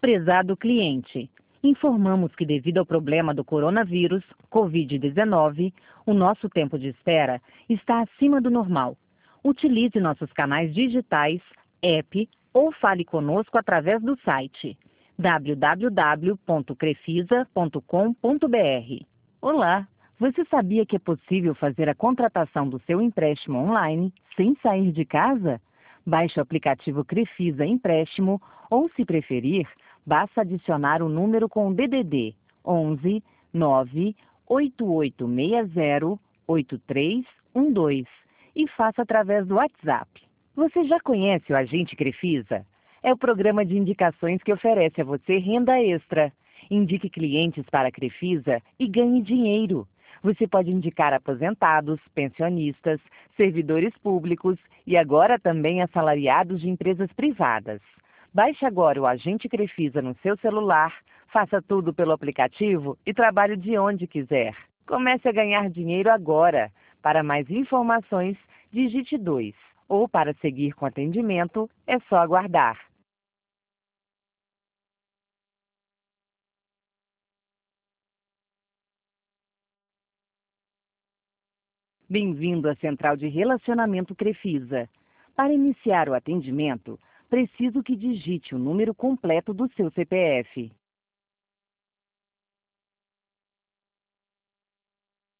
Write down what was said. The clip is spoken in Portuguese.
Prezado cliente, informamos que devido ao problema do coronavírus, Covid-19, o nosso tempo de espera está acima do normal. Utilize nossos canais digitais, app ou fale conosco através do site www.crefisa.com.br. Olá! Você sabia que é possível fazer a contratação do seu empréstimo online sem sair de casa? Baixe o aplicativo Crefisa Empréstimo ou, se preferir, basta adicionar o número com o DDD 11 9 8860 8312 e faça através do WhatsApp. Você já conhece o Agente Crefisa? É o programa de indicações que oferece a você renda extra. Indique clientes para a Crefisa e ganhe dinheiro. Você pode indicar aposentados, pensionistas, servidores públicos e agora também assalariados de empresas privadas. Baixe agora o Agente Crefisa no seu celular, faça tudo pelo aplicativo e trabalhe de onde quiser. Comece a ganhar dinheiro agora. Para mais informações, digite 2. Ou para seguir com atendimento, é só aguardar. Bem-vindo à Central de Relacionamento Crefisa. Para iniciar o atendimento, preciso que digite o número completo do seu CPF.